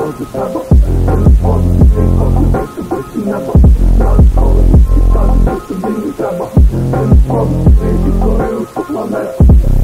проти тебе. Ти не згоден, ти поки вище, вище небо. Навіть коли всі скажуть, що тобі не треба. Ти не згоден, ти підкорив всю планету.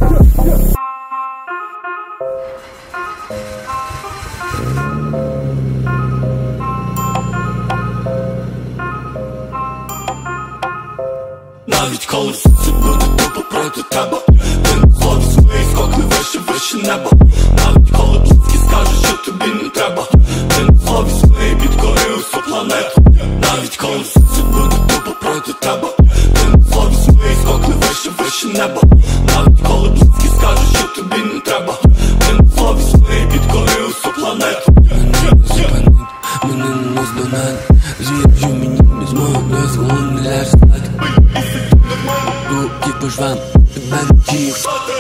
Навіть коли все буде тупо проти тебе, ти не зловиш свої скокни вище, вище небо. Навіть коли близькі скажуть, що тобі не треба, ти не зловиш свої підкорив всю планету. Навіть коли все буде тупо проти тебе, ти не зловиш свої скокни вище, вище небо. Навіть коли близькі скажуть, що тобі не треба, ти не зловиш свої підкорив всю планету. Мене не наздогнать, зв'яжу мені без мого дозволу не ляж спати. Руки по швам, тебе не чую.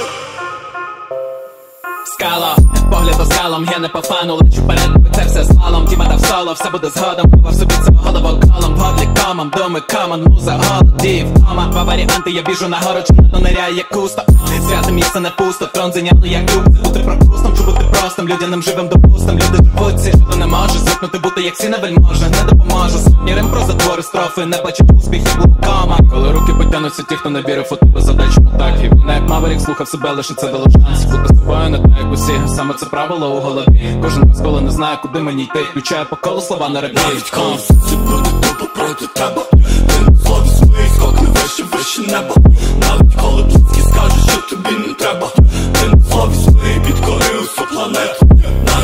Скала, погляд скалом, я не по фану, лечу вперед, це все слалом. Тіма дав соло, все буде згодом, пива в собі цього голову колом. Годлі комом, думи комон, муза голодів дома. Два варіанти, я біжу на гору, чи не ниряє як кусто. Святе місце не пусто, трон зайняли як люк. Це бути пропустом, чи бути простим, людяним живим допустим. Люди живуть, всі, що не може звикнути бути як сіна вельможа. Не допоможе, сотні рим про затвори, строфи, не бачить успіхів глукома. Коли руки потягнуться ті, хто не вірив у тебе задачу мутаків. І не як Маверік слухав себе, лише це дало шанс. Бути з собою не так як усі, саме це правило у голові. Кожен раз, коли не знає, куди мені йти, включає по колу слова на репіт. Навіть коли все буде тупо проти тебе, ти не зловиш свої скокни вище, вище небо. Навіть коли близькі скажуть, що тобі не треба, ти не зловиш свої підкорив всю планету.